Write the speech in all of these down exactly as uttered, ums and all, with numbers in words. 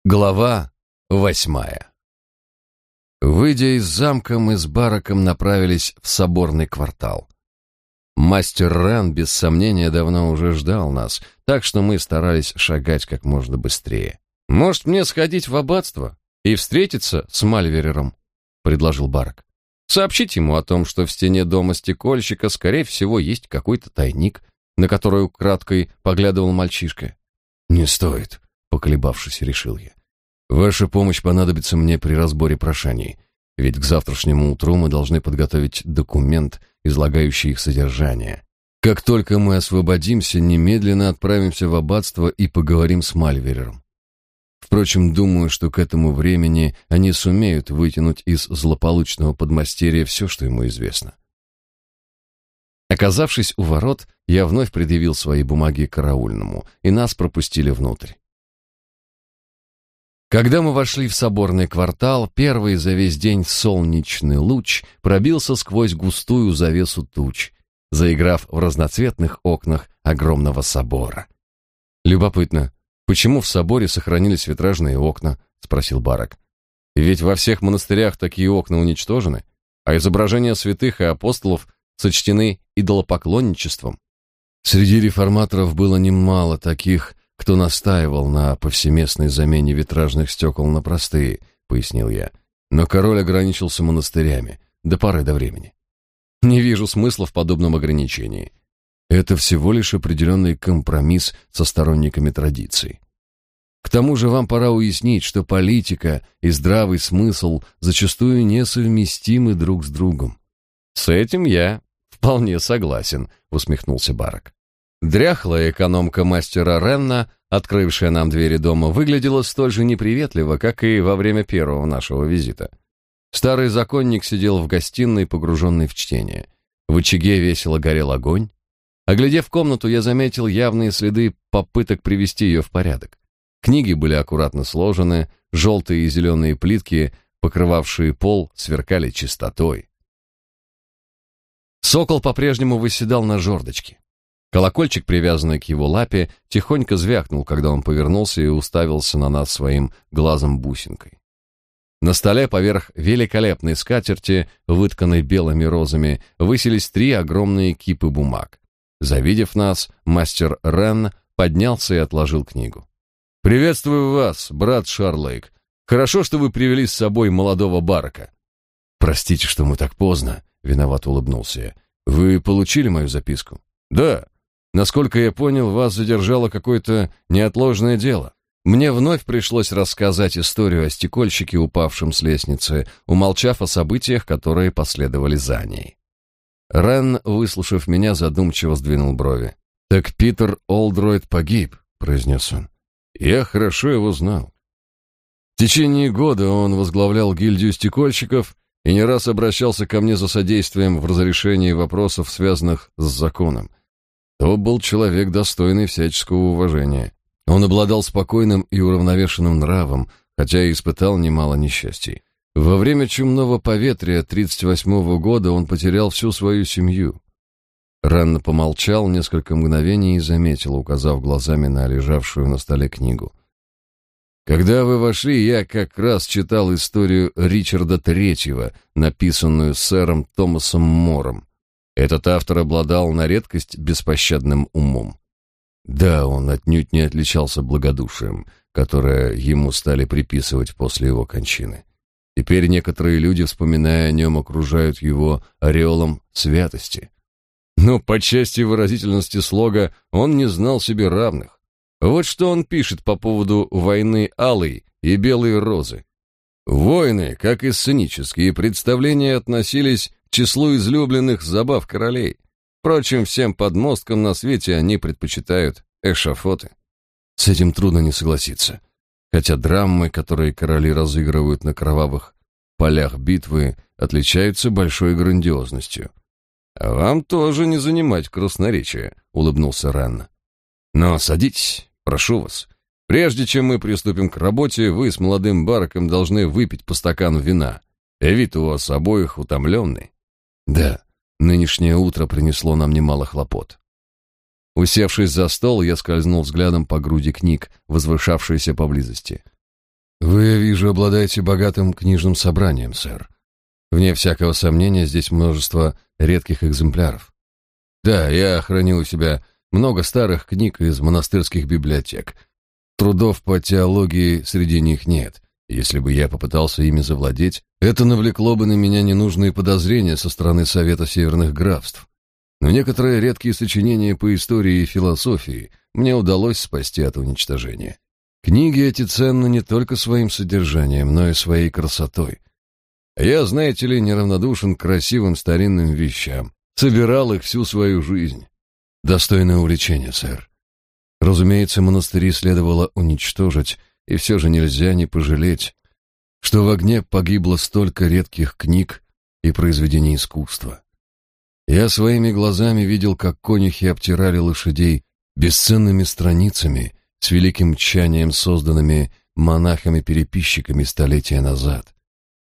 Глава восьмая. Выйдя из замка, мы с Бараком направились в соборный квартал. Мастер Рен, без сомнения, давно уже ждал нас, так что мы старались шагать как можно быстрее. «Может, мне сходить в аббатство и встретиться с Мальверером?» — предложил Барак. «Сообщить ему о том, что в стене дома стекольщика, скорее всего, есть какой-то тайник, на который украдкой поглядывал мальчишка». «Не стоит», — поколебавшись, решил я. «Ваша помощь понадобится мне при разборе прошений, ведь к завтрашнему утру мы должны подготовить документ, излагающий их содержание. Как только мы освободимся, немедленно отправимся в аббатство и поговорим с Мальверером. Впрочем, думаю, что к этому времени они сумеют вытянуть из злополучного подмастерья все, что ему известно». Оказавшись у ворот, я вновь предъявил свои бумаги караульному, и нас пропустили внутрь. Когда мы вошли в соборный квартал, первый за весь день солнечный луч пробился сквозь густую завесу туч, заиграв в разноцветных окнах огромного собора. «Любопытно, почему в соборе сохранились витражные окна?» — спросил Барак. «Ведь во всех монастырях такие окна уничтожены, а изображения святых и апостолов сочтены идолопоклонничеством». Среди реформаторов было немало таких, кто настаивал на повсеместной замене витражных стекол на простые, пояснил я. Но король ограничился монастырями до поры до времени. Не вижу смысла в подобном ограничении. Это всего лишь определенный компромисс со сторонниками традиций. К тому же вам пора уяснить, что политика и здравый смысл зачастую несовместимы друг с другом. С этим я вполне согласен, усмехнулся Барак. Дряхлая экономка мастера Ренна, открывшая нам двери дома, выглядела столь же неприветливо, как и во время первого нашего визита. Старый законник сидел в гостиной, погруженный в чтение. В очаге весело горел огонь. Оглядев комнату, я заметил явные следы попыток привести ее в порядок. Книги были аккуратно сложены, желтые и зеленые плитки, покрывавшие пол, сверкали чистотой. Сокол по-прежнему восседал на жердочке. Колокольчик, привязанный к его лапе, тихонько звякнул, когда он повернулся и уставился на нас своим глазом-бусинкой. На столе поверх великолепной скатерти, вытканной белыми розами, высились три огромные кипы бумаг. Завидев нас, мастер Рен поднялся и отложил книгу. «Приветствую вас, брат Шарлейк. Хорошо, что вы привели с собой молодого Барака». «Простите, что мы так поздно», — виновато улыбнулся я. «Вы получили мою записку?» «Да. Насколько я понял, вас задержало какое-то неотложное дело. Мне вновь пришлось рассказать историю о стекольщике, упавшем с лестницы, умолчав о событиях, которые последовали за ней». Рен, выслушав меня, задумчиво сдвинул брови. «Так Питер Олдройд погиб», — произнес он. «Я хорошо его знал. В течение года он возглавлял гильдию стекольщиков и не раз обращался ко мне за содействием в разрешении вопросов, связанных с законом. То был человек, достойный всяческого уважения. Он обладал спокойным и уравновешенным нравом, хотя и испытал немало несчастий. Во время чумного поветрия тридцать восьмого года он потерял всю свою семью». Ранно помолчал несколько мгновений и заметил, указав глазами на лежавшую на столе книгу. «Когда вы вошли, я как раз читал историю Ричарда Третьего, написанную сэром Томасом Мором. Этот автор обладал на редкость беспощадным умом. Да, он отнюдь не отличался благодушием, которое ему стали приписывать после его кончины. Теперь некоторые люди, вспоминая о нем, окружают его ореолом святости. Но по части выразительности слога он не знал себе равных. Вот что он пишет по поводу войны алой и белой розы. Войны, как и сценические представления, относились к числу излюбленных забав королей. Впрочем, всем подмосткам на свете они предпочитают эшафоты. С этим трудно не согласиться. Хотя драмы, которые короли разыгрывают на кровавых полях битвы, отличаются большой грандиозностью. «А вам тоже не занимать красноречия», — улыбнулся Ранна. «Но садитесь, прошу вас. Прежде чем мы приступим к работе, вы с молодым Бараком должны выпить по стакану вина. Вид у вас обоих утомленный». «Да, нынешнее утро принесло нам немало хлопот». Усевшись за стол, я скользнул взглядом по груди книг, возвышавшейся поблизости. Вы, я вижу, обладаете богатым книжным собранием, сэр. Вне всякого сомнения, здесь множество редких экземпляров. Да, я храню у себя много старых книг из монастырских библиотек. Трудов по теологии среди них нет. Если бы я попытался ими завладеть, это навлекло бы на меня ненужные подозрения со стороны Совета Северных Графств. Но некоторые редкие сочинения по истории и философии мне удалось спасти от уничтожения. Книги эти ценны не только своим содержанием, но и своей красотой. Я, знаете ли, неравнодушен к красивым старинным вещам. Собирал их всю свою жизнь. Достойное увлечение, сэр. Разумеется, монастыри следовало уничтожить, и все же нельзя не пожалеть, что в огне погибло столько редких книг и произведений искусства. Я своими глазами видел, как конюхи обтирали лошадей бесценными страницами, с великим тщанием созданными монахами-переписчиками столетия назад.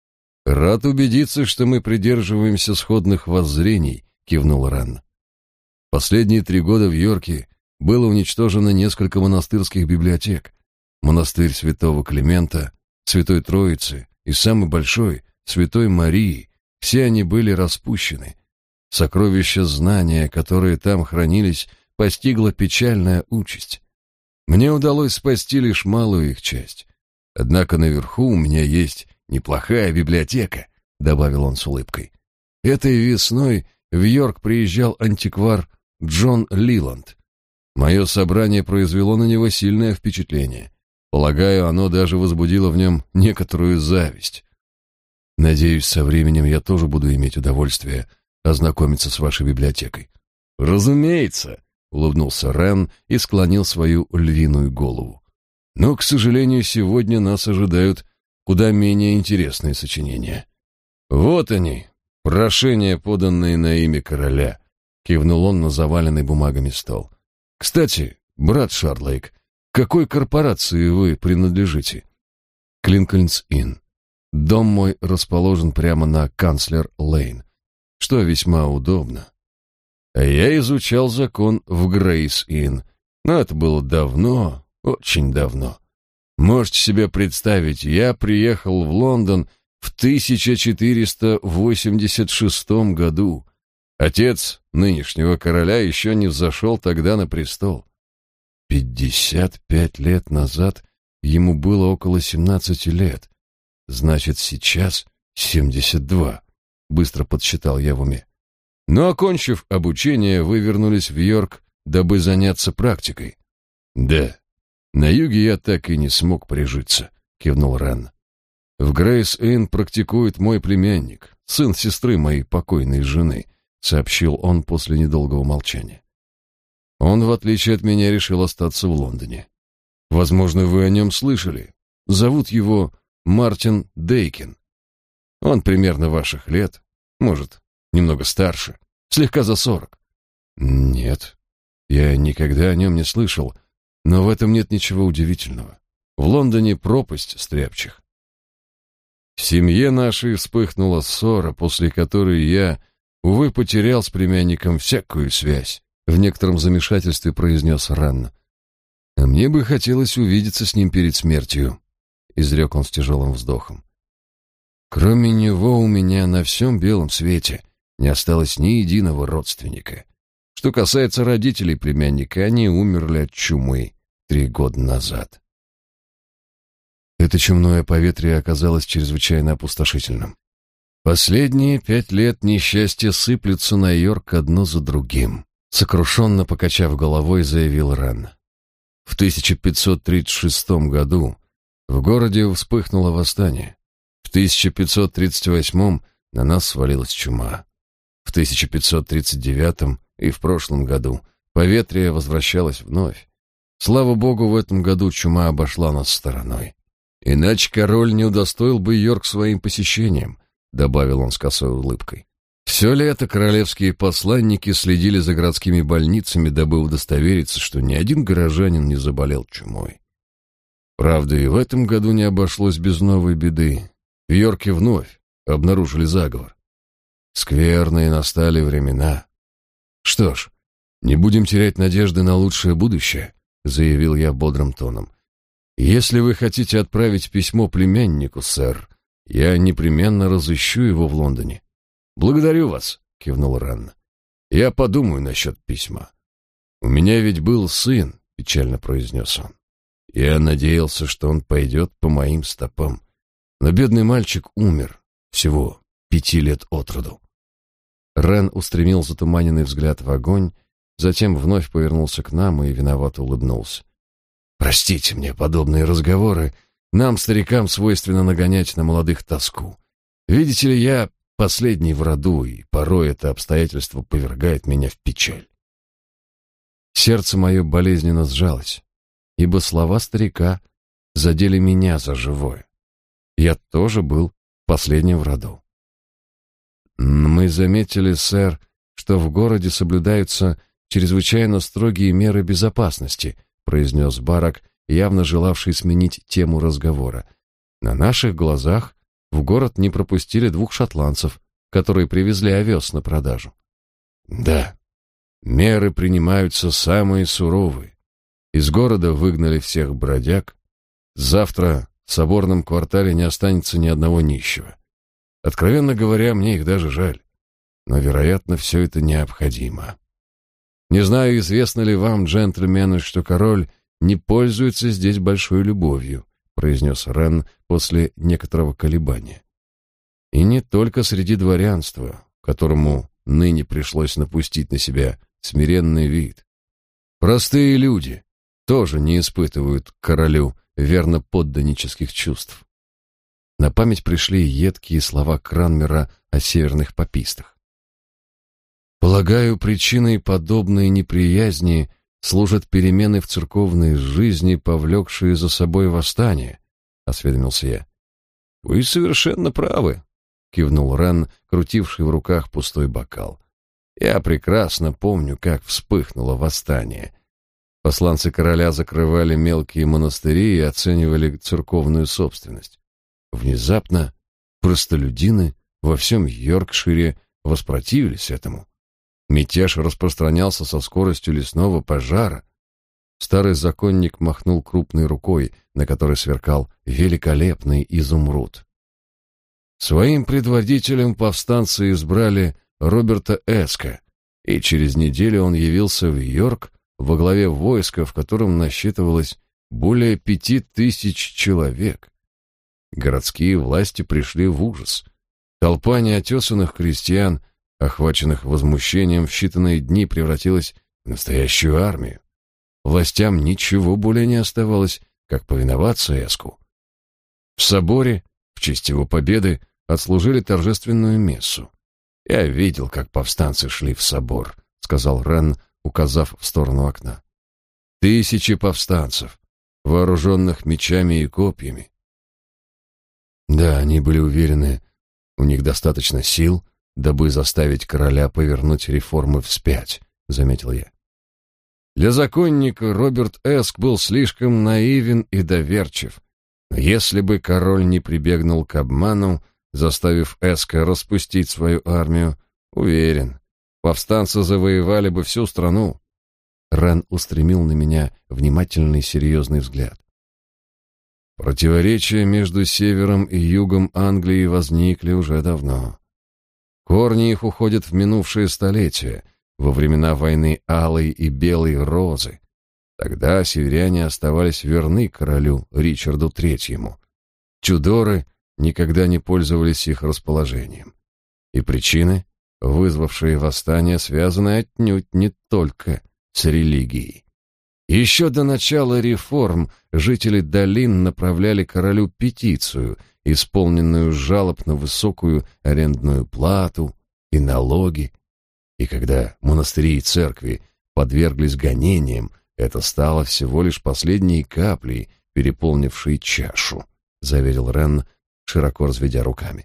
«Рад убедиться, что мы придерживаемся сходных воззрений», — кивнул Рен. «Последние три года в Йорке было уничтожено несколько монастырских библиотек. Монастырь Святого Климента, Святой Троицы и самый большой, Святой Марии, все они были распущены. Сокровища знания, которые там хранились, постигла печальная участь. Мне удалось спасти лишь малую их часть. Однако наверху у меня есть неплохая библиотека», — добавил он с улыбкой. «Этой весной в Йорк приезжал антиквар Джон Лиланд. Мое собрание произвело на него сильное впечатление. Полагаю, оно даже возбудило в нем некоторую зависть. Надеюсь, со временем я тоже буду иметь удовольствие ознакомиться с вашей библиотекой». «Разумеется», — улыбнулся Рен и склонил свою львиную голову. «Но, к сожалению, сегодня нас ожидают куда менее интересные сочинения. Вот они, прошения, поданные на имя короля», — кивнул он на заваленный бумагами стол. «Кстати, брат Шарлейк, к какой корпорации вы принадлежите?» «К Линкольнс-Инн. Дом мой расположен прямо на Канцлер-Лейн, что весьма удобно. А я изучал закон в Грейс-Инн, но это было давно, очень давно. Можете себе представить, я приехал в Лондон в тысяча четыреста восемьдесят шестом году. Отец нынешнего короля еще не взошел тогда на престол. Пятьдесят пять лет назад ему было около семнадцати лет. Значит, сейчас семьдесят два, быстро подсчитал я в уме. Но, окончив обучение, вы вернулись в Йорк, дабы заняться практикой. Да, на юге я так и не смог прижиться, кивнул Рен. В Грейс-Инн практикует мой племянник, сын сестры моей покойной жены, сообщил он после недолгого молчания. Он, в отличие от меня, решил остаться в Лондоне. Возможно, вы о нем слышали. Зовут его Мартин Дейкин. Он примерно ваших лет, может, немного старше, слегка за сорок. Нет, я никогда о нем не слышал, но в этом нет ничего удивительного. В Лондоне пропасть стряпчих. В семье нашей вспыхнула ссора, после которой я, увы, потерял с племянником всякую связь, в некотором замешательстве произнес Рен. А мне бы хотелось увидеться с ним перед смертью, изрек он с тяжелым вздохом. Кроме него у меня на всем белом свете не осталось ни единого родственника. Что касается родителей племянника, они умерли от чумы три года назад. Это чумное поветрие оказалось чрезвычайно опустошительным. Последние пять лет несчастья сыплются на Йорк одно за другим, сокрушенно покачав головой, заявил Рен. В тысяча пятьсот тридцать шестом году в городе вспыхнуло восстание. В тысяча пятьсот тридцать восьмом на нас свалилась чума. В тысяча пятьсот тридцать девятом и в прошлом году поветрие возвращалось вновь. Слава богу, в этом году чума обошла нас стороной. Иначе король не удостоил бы Йорк своим посещением, добавил он с косой улыбкой. Все лето королевские посланники следили за городскими больницами, дабы удостовериться, что ни один горожанин не заболел чумой. Правда, и в этом году не обошлось без новой беды. В Йорке вновь обнаружили заговор. Скверные настали времена. Что ж, не будем терять надежды на лучшее будущее, заявил я бодрым тоном. Если вы хотите отправить письмо племяннику, сэр, я непременно разыщу его в Лондоне. Благодарю вас, кивнул Рен. Я подумаю насчет письма. У меня ведь был сын, печально произнес он. Я надеялся, что он пойдет по моим стопам. Но бедный мальчик умер всего пяти лет от роду. Рен устремил затуманенный взгляд в огонь, затем вновь повернулся к нам и виновато улыбнулся. Простите мне подобные разговоры. Нам, старикам, свойственно нагонять на молодых тоску. Видите ли, я последний в роду, и порой это обстоятельство повергает меня в печаль. Сердце мое болезненно сжалось, ибо слова старика задели меня за живое. Я тоже был последним в роду. Мы заметили, сэр, что в городе соблюдаются чрезвычайно строгие меры безопасности, произнес Барак, явно желавший сменить тему разговора. На наших глазах в город не пропустили двух шотландцев, которые привезли овес на продажу. Да, меры принимаются самые суровые. Из города выгнали всех бродяг. Завтра в соборном квартале не останется ни одного нищего. Откровенно говоря, мне их даже жаль. Но, вероятно, все это необходимо. Не знаю, известно ли вам, джентльмены, что король не пользуется здесь большой любовью, произнес Рен после некоторого колебания. И не только среди дворянства, которому ныне пришлось напустить на себя смиренный вид. Простые люди тоже не испытывают к королю верноподданнических чувств. На память пришли едкие слова Кранмера о северных папистах. Полагаю, причиной подобной неприязни служат перемены в церковной жизни, повлекшие за собой восстание, осведомился я. Вы совершенно правы, кивнул Рен, крутивший в руках пустой бокал. Я прекрасно помню, как вспыхнуло восстание. Посланцы короля закрывали мелкие монастыри и оценивали церковную собственность. Внезапно простолюдины во всем Йоркшире воспротивились этому. Мятеж распространялся со скоростью лесного пожара. Старый законник махнул крупной рукой, на которой сверкал великолепный изумруд. Своим предводителем повстанцы избрали Роберта Эска, и через неделю он явился в Йорк во главе войска, в котором насчитывалось более пяти тысяч человек. Городские власти пришли в ужас. Толпа неотесанных крестьян, охваченных возмущением, в считанные дни превратилась в настоящую армию. Властям ничего более не оставалось, как повиноваться Эску. В соборе, в честь его победы, отслужили торжественную мессу. «Я видел, как повстанцы шли в собор», — сказал Рен, указав в сторону окна. «Тысячи повстанцев, вооруженных мечами и копьями». Да, они были уверены, у них достаточно сил, дабы заставить короля повернуть реформы вспять, заметил я. Для законника Роберт Эск был слишком наивен и доверчив. Но если бы король не прибегнул к обману, заставив Эска распустить свою армию, уверен, повстанцы завоевали бы всю страну. Рен устремил на меня внимательный серьезный взгляд. Противоречия между севером и югом Англии возникли уже давно. Корни их уходят в минувшие столетия, во времена войны Алой и Белой Розы. Тогда северяне оставались верны королю Ричарду Третьему. Тюдоры никогда не пользовались их расположением. И причины, вызвавшие восстание, связаны отнюдь не только с религией. Еще до начала реформ жители долин направляли королю петицию, исполненную жалоб на высокую арендную плату и налоги. И когда монастыри и церкви подверглись гонениям, это стало всего лишь последней каплей, переполнившей чашу, заверил Рен, широко разведя руками.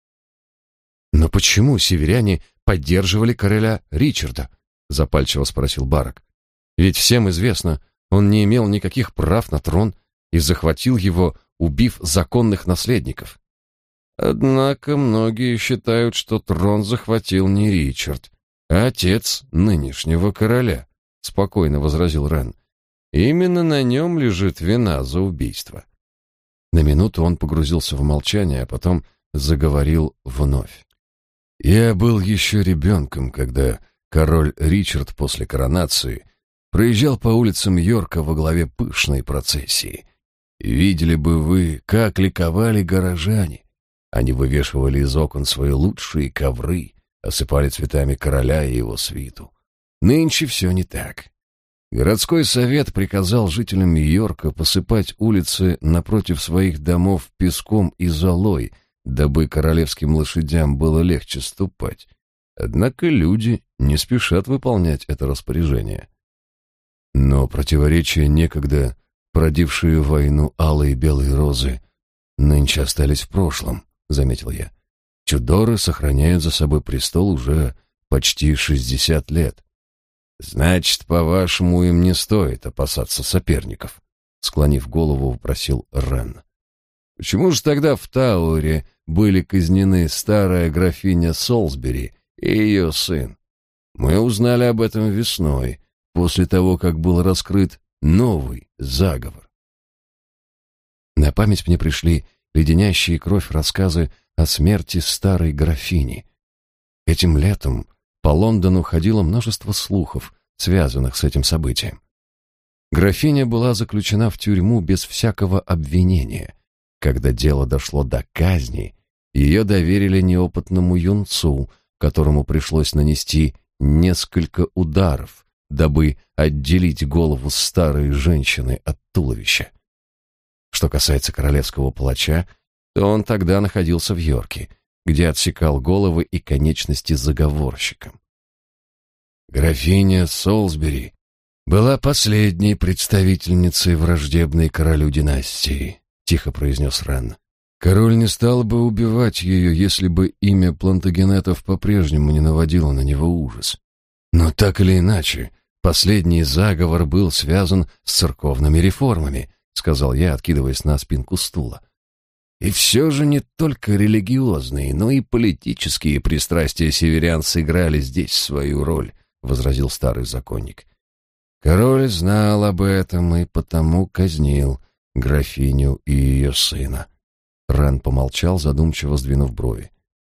Но почему северяне поддерживали короля Ричарда? Запальчиво спросил Барак. Ведь всем известно, он не имел никаких прав на трон и захватил его, убив законных наследников. Однако многие считают, что трон захватил не Ричард, а отец нынешнего короля, спокойно возразил Рен. Именно на нем лежит вина за убийство. На минуту он погрузился в молчание, а потом заговорил вновь. Я был еще ребенком, когда король Ричард после коронации проезжал по улицам Йорка во главе пышной процессии. Видели бы вы, как ликовали горожане. Они вывешивали из окон свои лучшие ковры, осыпали цветами короля и его свиту. Нынче все не так. Городской совет приказал жителям Йорка посыпать улицы напротив своих домов песком и золой, дабы королевским лошадям было легче ступать. Однако люди не спешат выполнять это распоряжение. Но противоречия, некогда породившие войну алые и белые розы, нынче остались в прошлом, заметил я. Тюдоры сохраняют за собой престол уже почти шестьдесят лет. Значит, по-вашему, им не стоит опасаться соперников? Склонив голову, вопросил Рен. Почему же тогда в Тауэре были казнены старая графиня Солсбери и ее сын? Мы узнали об этом весной, после того, как был раскрыт новый заговор. На память мне пришли леденящие кровь рассказы о смерти старой графини. Этим летом по Лондону ходило множество слухов, связанных с этим событием. Графиня была заключена в тюрьму без всякого обвинения. Когда дело дошло до казни, ее доверили неопытному юнцу, которому пришлось нанести несколько ударов, дабы отделить голову старой женщины от туловища. Что касается королевского палача, то он тогда находился в Йорке, где отсекал головы и конечности заговорщикам. Графиня Солсбери была последней представительницей враждебной королю династии, тихо произнес Рен. Король не стал бы убивать ее, если бы имя Плантагенетов по-прежнему не наводило на него ужас. Но так или иначе, последний заговор был связан с церковными реформами, сказал я, откидываясь на спинку стула. И все же не только религиозные, но и политические пристрастия северян сыграли здесь свою роль, возразил старый законник. Король знал об этом и потому казнил графиню и ее сына. Рен помолчал, задумчиво сдвинув брови.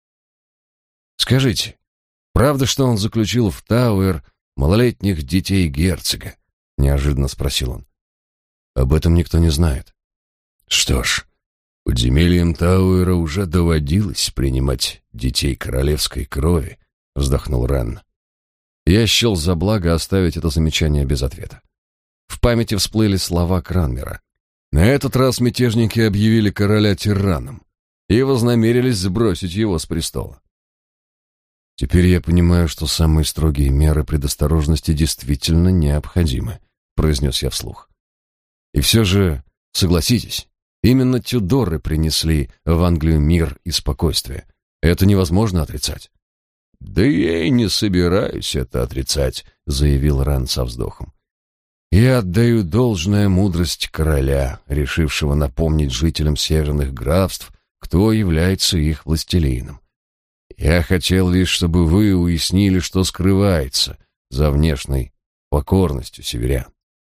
Скажите, правда, что он заключил в Тауэр малолетних детей герцога? Неожиданно спросил он. Об этом никто не знает. Что ж, подземельям Тауэра уже доводилось принимать детей королевской крови, вздохнул Рен. Я счел за благо оставить это замечание без ответа. В памяти всплыли слова Кранмера. На этот раз мятежники объявили короля тираном и вознамерились сбросить его с престола. Теперь я понимаю, что самые строгие меры предосторожности действительно необходимы, произнес я вслух. И все же, согласитесь, именно Тюдоры принесли в Англию мир и спокойствие. Это невозможно отрицать. Да я и не собираюсь это отрицать, заявил Рен со вздохом. Я отдаю должное мудрость короля, решившего напомнить жителям северных графств, кто является их властелином. Я хотел лишь, чтобы вы уяснили, что скрывается за внешней покорностью северян.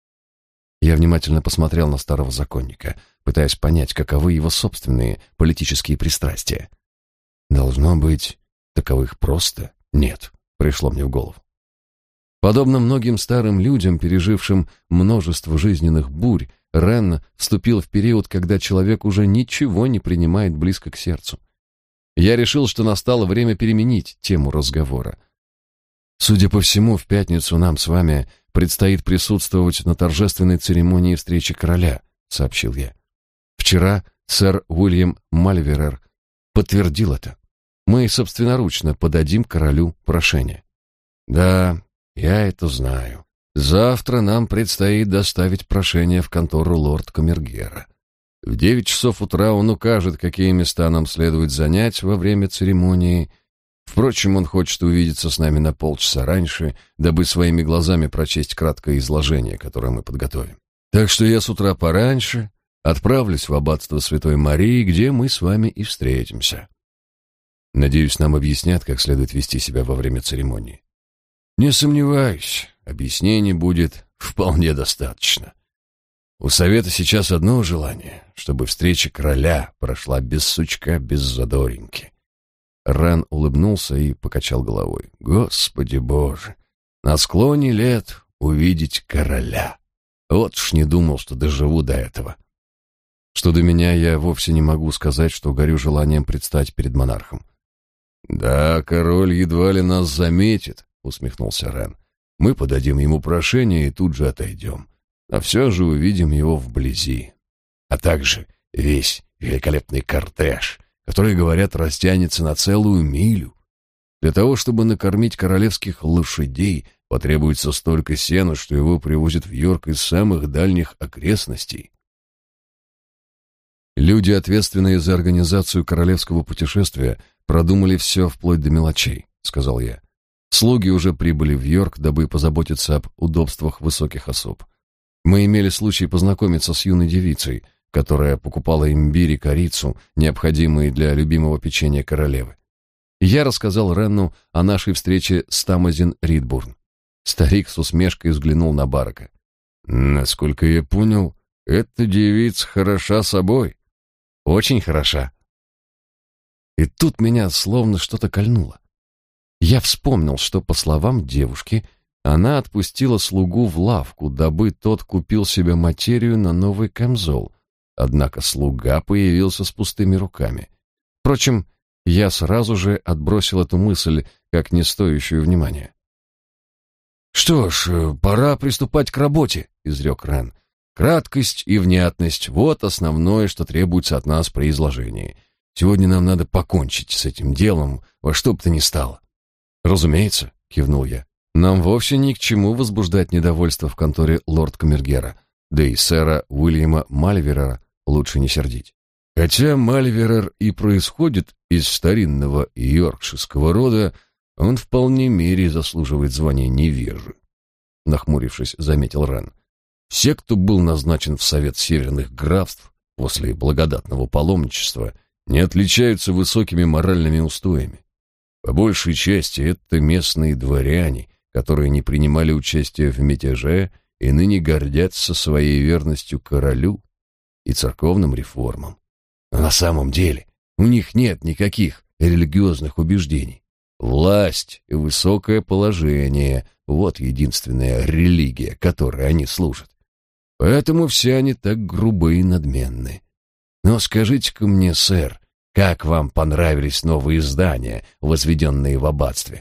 Я внимательно посмотрел на старого законника, пытаясь понять, каковы его собственные политические пристрастия. Должно быть, таковых просто нет, пришло мне в голову. Подобно многим старым людям, пережившим множество жизненных бурь, Рен вступил в период, когда человек уже ничего не принимает близко к сердцу. Я решил, что настало время переменить тему разговора. Судя по всему, в пятницу нам с вами предстоит присутствовать на торжественной церемонии встречи короля, сообщил я. Вчера сэр Уильям Мальверер подтвердил это. Мы собственноручно подадим королю прошение. Да, я это знаю. Завтра нам предстоит доставить прошение в контору лорд-камергера. В девять часов утра он укажет, какие места нам следует занять во время церемонии. Впрочем, он хочет увидеться с нами на полчаса раньше, дабы своими глазами прочесть краткое изложение, которое мы подготовим. Так что я с утра пораньше отправлюсь в аббатство Святой Марии, где мы с вами и встретимся. Надеюсь, нам объяснят, как следует вести себя во время церемонии. Не сомневаюсь, объяснений будет вполне достаточно. У совета сейчас одно желание, чтобы встреча короля прошла без сучка, без задоринки. Рен улыбнулся и покачал головой. Господи Боже, на склоне лет увидеть короля. Вот уж не думал, что доживу до этого. Что до меня, я вовсе не могу сказать, что горю желанием предстать перед монархом. Да, король едва ли нас заметит, усмехнулся Рен. Мы подадим ему прошение и тут же отойдем. А все же увидим его вблизи. А также весь великолепный кортеж, который, говорят, растянется на целую милю. Для того, чтобы накормить королевских лошадей, потребуется столько сена, что его привозят в Йорк из самых дальних окрестностей. Люди, ответственные за организацию королевского путешествия, продумали все вплоть до мелочей, сказал я. Слуги уже прибыли в Йорк, дабы позаботиться об удобствах высоких особ. Мы имели случай познакомиться с юной девицей, которая покупала имбирь и корицу, необходимые для любимого печенья королевы. Я рассказал Ренну о нашей встрече с Тамазин Ридбурн. Старик с усмешкой взглянул на Барака. Насколько я понял, эта девица хороша собой. Очень хороша. И тут меня словно что-то кольнуло. Я вспомнил, что, по словам девушки, она отпустила слугу в лавку, дабы тот купил себе материю на новый камзол. Однако слуга появился с пустыми руками. Впрочем, я сразу же отбросил эту мысль, как не стоящую внимания. «Что ж, пора приступать к работе», — изрек Рен. «Краткость и внятность — вот основное, что требуется от нас при изложении. Сегодня нам надо покончить с этим делом во что бы то ни стало». «Разумеется», — кивнул я. «Нам вовсе ни к чему возбуждать недовольство в конторе лорд-камергера, да и сэра Уильяма Мальверера лучше не сердить. Хотя Мальверер и происходит из старинного йоркширского рода, он в полной мере заслуживает звания невежи», — нахмурившись, заметил Рен. «Все, кто был назначен в Совет Северных графств после благодатного паломничества, не отличаются высокими моральными устоями. По большей части это местные дворяне, которые не принимали участия в мятеже и ныне гордятся своей верностью королю и церковным реформам. Но на самом деле у них нет никаких религиозных убеждений. Власть и высокое положение — вот единственная религия, которой они служат. Поэтому все они так грубы и надменны. Но скажите-ка мне, сэр, как вам понравились новые здания, возведенные в аббатстве?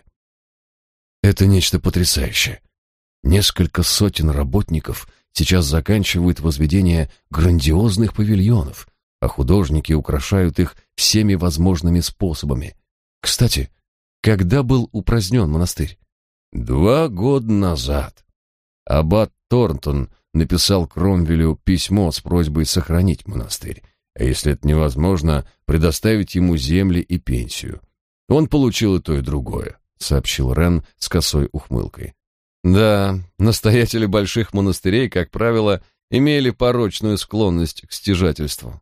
Это нечто потрясающее. Несколько сотен работников сейчас заканчивают возведение грандиозных павильонов, а художники украшают их всеми возможными способами. Кстати, когда был упразднен монастырь? Два года назад. Аббат Торнтон написал Кромвелю письмо с просьбой сохранить монастырь, а если это невозможно, предоставить ему земли и пенсию. Он получил и то, и другое, сообщил Рен с косой ухмылкой. Да, настоятели больших монастырей, как правило, имели порочную склонность к стяжательству.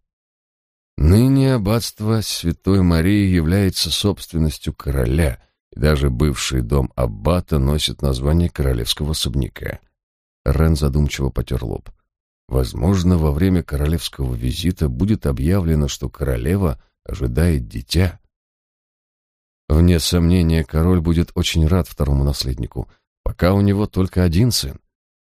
Ныне аббатство Святой Марии является собственностью короля, и даже бывший дом аббата носит название королевского особняка. Рен задумчиво потер лоб. Возможно, во время королевского визита будет объявлено, что королева ожидает дитя. Вне сомнения, король будет очень рад второму наследнику, пока у него только один сын.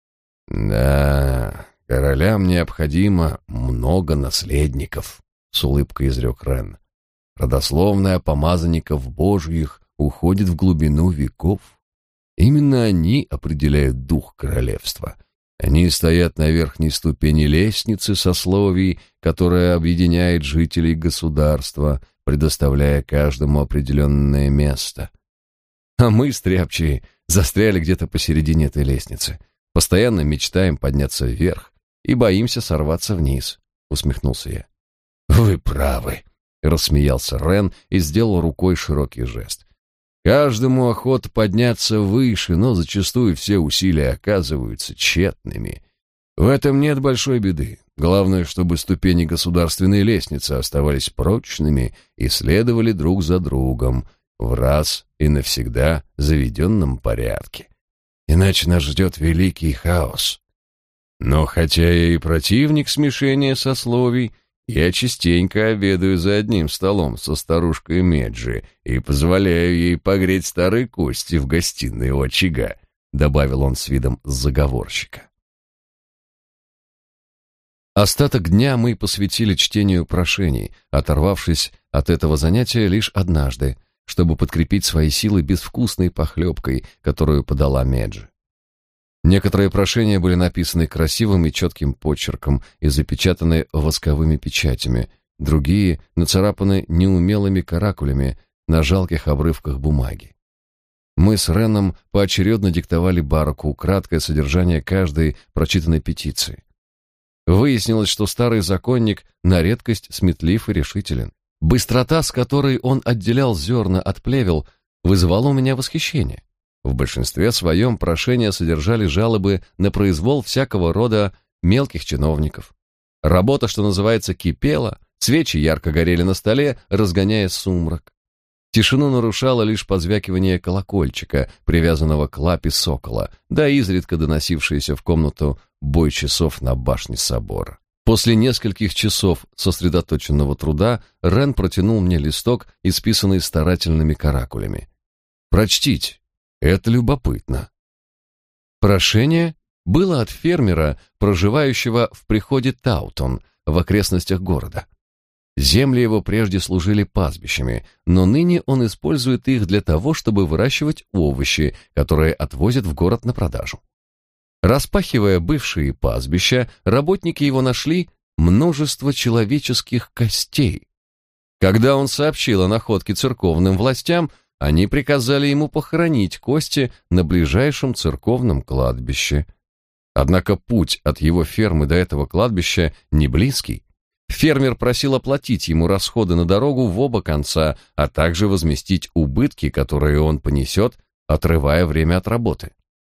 Да, королям необходимо много наследников, с улыбкой изрек Рен. Родословная помазанников божьих уходит в глубину веков. Именно они определяют дух королевства. Они стоят на верхней ступени лестницы сословий, которая объединяет жителей государства, предоставляя каждому определенное место. А мы, стряпчие, застряли где-то посередине этой лестницы. Постоянно мечтаем подняться вверх и боимся сорваться вниз, усмехнулся я. Вы правы, рассмеялся Рен и сделал рукой широкий жест. Каждому охота подняться выше, но зачастую все усилия оказываются тщетными. В этом нет большой беды. Главное, чтобы ступени государственной лестницы оставались прочными и следовали друг за другом в раз и навсегда заведенном порядке. иначе нас ждет великий хаос. Но хотя я и противник смешения сословий, я частенько обедаю за одним столом со старушкой Меджи и позволяю ей погреть старые кости в гостиной у очага», — добавил он с видом заговорщика. Остаток дня мы посвятили чтению прошений, оторвавшись от этого занятия лишь однажды, чтобы подкрепить свои силы безвкусной похлебкой, которую подала Меджи. Некоторые прошения были написаны красивым и четким почерком и запечатаны восковыми печатями, другие нацарапаны неумелыми каракулями на жалких обрывках бумаги. Мы с Реном поочередно диктовали Бараку краткое содержание каждой прочитанной петиции. Выяснилось, что старый законник на редкость сметлив и решителен. Быстрота, с которой он отделял зерна от плевел, вызывала у меня восхищение. В большинстве своем прошения содержали жалобы на произвол всякого рода мелких чиновников. Работа, что называется, кипела, свечи ярко горели на столе, разгоняя сумрак. Тишину нарушало лишь позвякивание колокольчика, привязанного к лапе сокола, да изредка доносившееся в комнату бой часов на башне собора. После нескольких часов сосредоточенного труда Рен протянул мне листок, исписанный старательными каракулями. «Прочтите, это любопытно». Прошение было от фермера, проживающего в приходе Таутон в окрестностях города. Земли его прежде служили пастбищами, но ныне он использует их для того, чтобы выращивать овощи, которые отвозят в город на продажу. Распахивая бывшие пастбища, работники его нашли множество человеческих костей. Когда он сообщил о находке церковным властям, они приказали ему похоронить кости на ближайшем церковном кладбище. Однако путь от его фермы до этого кладбища не близкий. Фермер просил оплатить ему расходы на дорогу в оба конца, а также возместить убытки, которые он понесет, отрывая время от работы.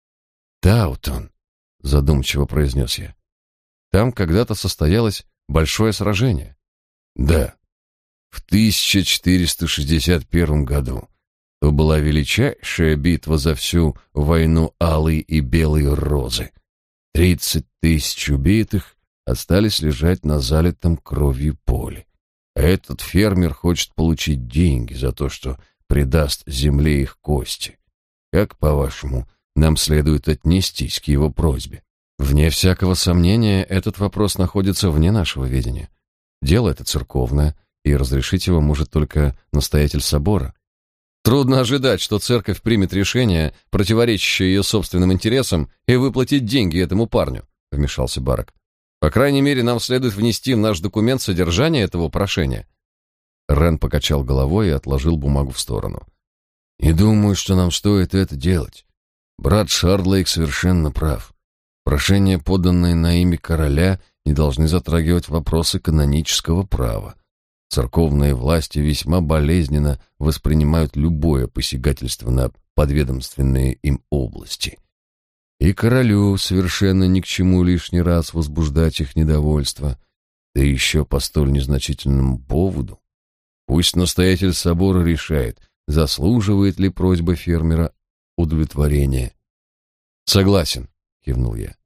«Таутон», — задумчиво произнес я. «Там когда-то состоялось большое сражение». «Да, в тысяча четыреста шестьдесят первом году. То была величайшая битва за всю войну Алой и Белой Розы. Тридцать тысяч убитых остались лежать на залитом кровью поле. А этот фермер хочет получить деньги за то, что придаст земле их кости. Как, по-вашему, нам следует отнестись к его просьбе?» «Вне всякого сомнения, этот вопрос находится вне нашего ведения. Дело это церковное, и разрешить его может только настоятель собора. Трудно ожидать, что церковь примет решение, противоречащее ее собственным интересам, и выплатить деньги этому парню», — вмешался Барак. «По крайней мере, нам следует внести в наш документ содержание этого прошения». Рен покачал головой и отложил бумагу в сторону. «Не думаю, что нам стоит это делать. Брат Шардлейк совершенно прав. Прошения, поданные на имя короля, не должны затрагивать вопросы канонического права. Церковные власти весьма болезненно воспринимают любое посягательство на подведомственные им области. И королю совершенно ни к чему лишний раз возбуждать их недовольство, да еще по столь незначительному поводу. Пусть настоятель собора решает, заслуживает ли просьба фермера удовлетворения». «Согласен», — кивнул я.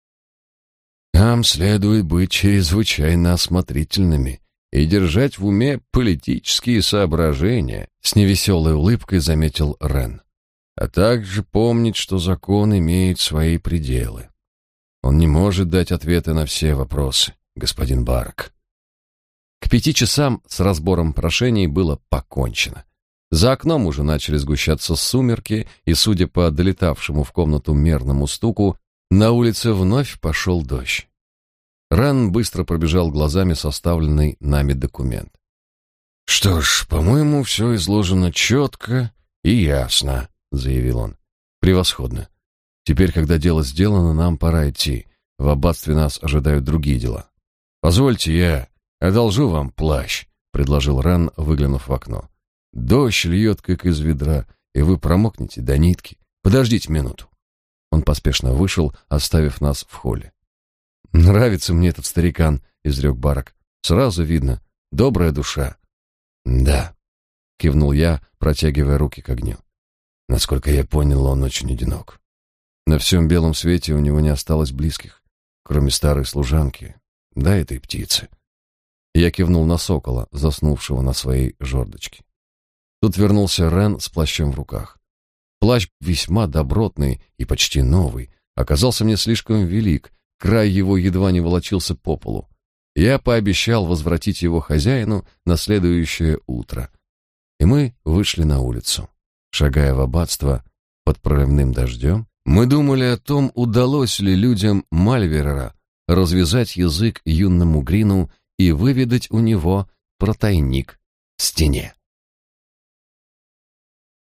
«Нам следует быть чрезвычайно осмотрительными и держать в уме политические соображения», — с невеселой улыбкой заметил Рен. «А также помнить, что закон имеет свои пределы. Он не может дать ответы на все вопросы, господин Барак». К пяти часам с разбором прошений было покончено. За окном уже начали сгущаться сумерки, и, судя по долетавшему в комнату мерному стуку, на улице вновь пошел дождь. Рен быстро пробежал глазами составленный нами документ. «Что ж, по-моему, все изложено четко и ясно», — заявил он. «Превосходно. Теперь, когда дело сделано, нам пора идти. В аббатстве нас ожидают другие дела». «Позвольте, я одолжу вам плащ», — предложил Рен, выглянув в окно. «Дождь льет, как из ведра, и вы промокнете до нитки. Подождите минуту». Он поспешно вышел, оставив нас в холле. «Нравится мне этот старикан», — изрек Барак. «Сразу видно. Добрая душа». «Да», — кивнул я, протягивая руки к огню. «Насколько я понял, он очень одинок». На всем белом свете у него не осталось близких, кроме старой служанки, да этой птицы. Я кивнул на сокола, заснувшего на своей жердочке. Тут вернулся Рен с плащом в руках. Плащ весьма добротный и почти новый, оказался мне слишком велик, край его едва не волочился по полу. Я пообещал возвратить его хозяину на следующее утро. И мы вышли на улицу. Шагая в аббатство под проливным дождем, мы думали о том, удалось ли людям Мальверера развязать язык юному Грину и выведать у него про тайник в стене.